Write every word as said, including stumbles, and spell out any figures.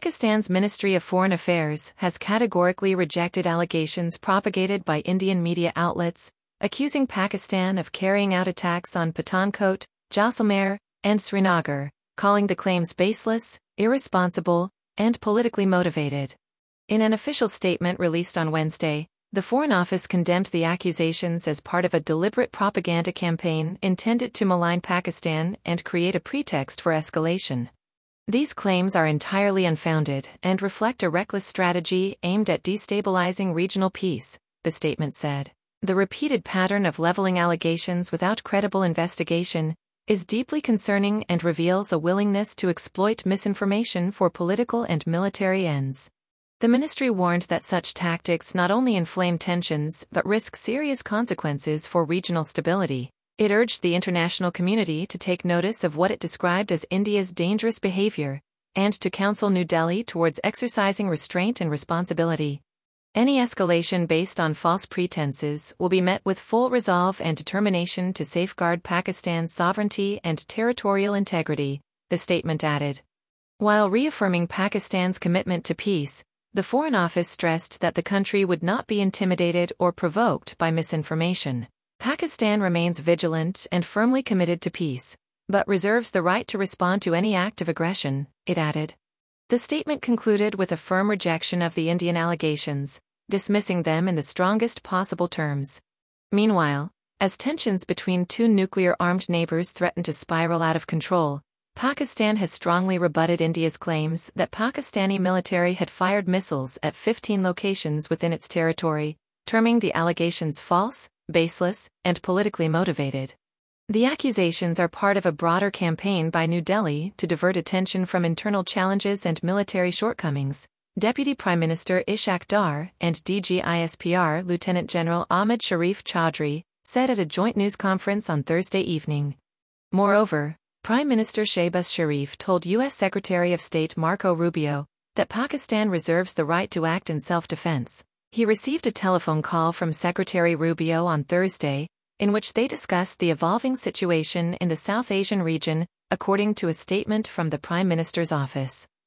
Pakistan's Ministry of Foreign Affairs has categorically rejected allegations propagated by Indian media outlets, accusing Pakistan of carrying out attacks on Pathankot, Jaisalmer, and Srinagar, calling the claims baseless, irresponsible, and politically motivated. In an official statement released on Wednesday, the Foreign Office condemned the accusations as part of a deliberate propaganda campaign intended to malign Pakistan and create a pretext for escalation. These claims are entirely unfounded and reflect a reckless strategy aimed at destabilizing regional peace, the statement said. The repeated pattern of leveling allegations without credible investigation is deeply concerning and reveals a willingness to exploit misinformation for political and military ends. The ministry warned that such tactics not only inflame tensions but risk serious consequences for regional stability. It urged the international community to take notice of what it described as India's dangerous behavior, and to counsel New Delhi towards exercising restraint and responsibility. Any escalation based on false pretenses will be met with full resolve and determination to safeguard Pakistan's sovereignty and territorial integrity, the statement added. While reaffirming Pakistan's commitment to peace, the Foreign Office stressed that the country would not be intimidated or provoked by misinformation. Pakistan remains vigilant and firmly committed to peace, but reserves the right to respond to any act of aggression, it added. The statement concluded with a firm rejection of the Indian allegations, dismissing them in the strongest possible terms. Meanwhile, as tensions between two nuclear-armed neighbors threaten to spiral out of control, Pakistan has strongly rebutted India's claims that Pakistani military had fired missiles at fifteen locations within its territory, terming the allegations false, baseless, and politically motivated. The accusations are part of a broader campaign by New Delhi to divert attention from internal challenges and military shortcomings, Deputy Prime Minister Ishaq Dar and D G I S P R Lieutenant General Ahmad Sharif Chaudhry said at a joint news conference on Thursday evening. Moreover, Prime Minister Shehbaz Sharif told U S Secretary of State Marco Rubio that Pakistan reserves the right to act in self-defense. He received a telephone call from Secretary Rubio on Thursday, in which they discussed the evolving situation in the South Asian region, according to a statement from the Prime Minister's office.